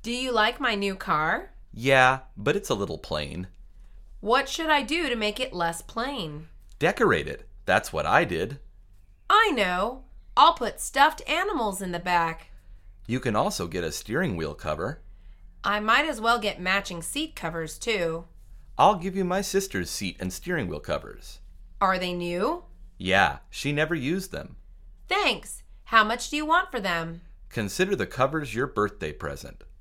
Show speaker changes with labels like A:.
A: Do you like my new car?
B: Yeah, but it's a little plain.
A: What should I do to make it less plain?
B: Decorate it. That's what I did.
A: I know. I'll put stuffed animals in the back.
B: You can also get a steering wheel cover.
A: I might as well get matching seat covers, too.
B: I'll give you my sister's seat and steering wheel covers.
A: Are they new?
B: Yeah, she never used them.
A: Thanks. How much do you want for them?
B: Consider the covers your birthday present.